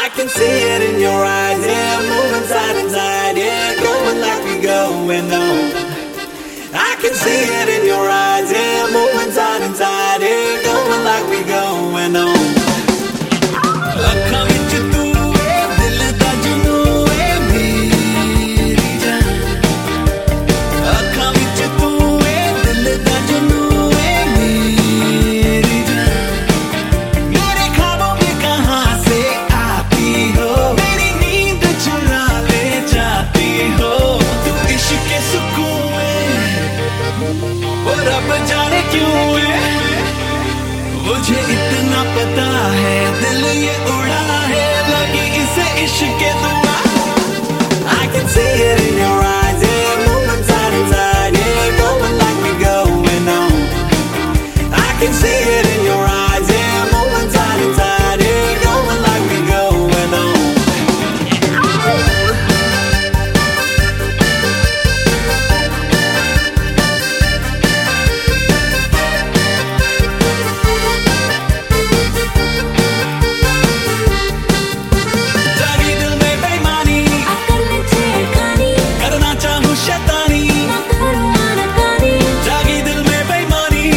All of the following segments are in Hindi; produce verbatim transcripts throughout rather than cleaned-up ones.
I can see it in your eyes, yeah, moving side to side, yeah, going like we going on. I can see it in your eyes, yeah, moving side to side, yeah, going like we going on. ਅੱਖਾਂ ਵਿੱਚ ਤੂੰ ਏ ਦਿਲ ਦਾ ਜਨੂੰਨ ਏ ਮੇਰੀ ਜਾਨ, ਅੱਖਾਂ ਵਿੱਚ ਤੂੰ ਏ ਦਿਲ ਦਾ ਜਨੂੰਨ ਏ ਮੇਰੀ ਜਾਨ, मेरे ख्वाबों में कहाँ से आती हो, मेरी नींद चुरा ले जाती हो, तू इश्क के सुकून है और अब जाने क्यों है, मुझे इतना पता है दिल ये उड़ा है लगी इसे इश्क के दुआ. I can see it in your eyes, yeah, moving side to side, yeah, going like we going on. I can see it in your eyes, yeah, moving side to side, yeah, going like we going on. जागी दिल में बेईमानी, करना चाहूं शैतानी, जागी दिल में बेईमानी,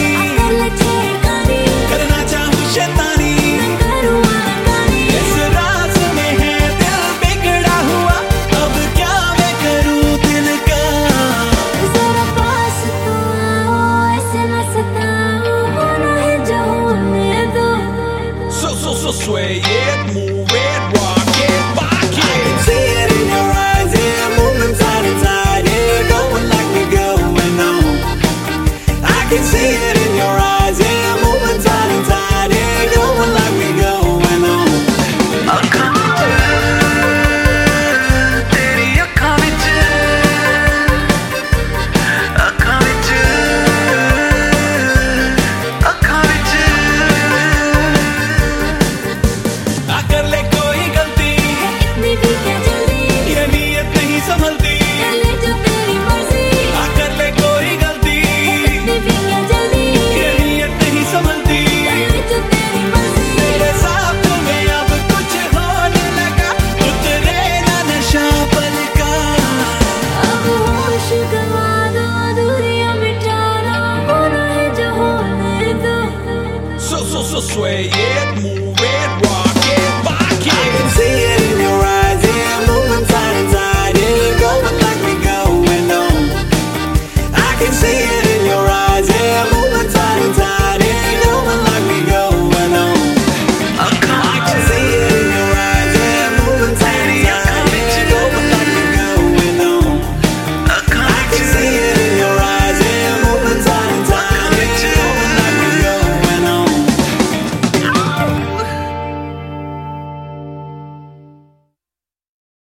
करना चाहूं शैतानी, इस राज में है दिल बिगड़ा हुआ, अब क्या मैं करूं दिल का. जरा पास तो आओ, ऐसे न सताओ, होना है जो होने दो. So, so, so sway it, move it, rock it, rock it. I can see it in your eyes, yeah, moving side to side, yeah, going like we going on. I can see it in your eyes, yeah, moving side to side, yeah, going like we going on. ਅੱਖਾਂ ਵਿੱਚ ਤੇਰੀ ਅੱਖਾਂ ਵਿੱਚ, ਅੱਖਾਂ ਵਿੱਚ, ਅੱਖਾਂ ਵਿੱਚ. आ कर ले कोई गलती, इतनी भी क्या जल्दी, ये नीयत नहीं संभलती. कर ले जो तेरी मर्जी. आ कर ले कोई गलती, इतनी भी क्या जल्दी, ये नीयत नहीं संभलती. कर ले जो तेरी मर्जी. तेरे साथ में अब कुछ होने लगा, उतरे ना नशा पल का. अब होश गवा दो, दूरियां मिटा दो, होना है जो होने दो. So, so, so sway it,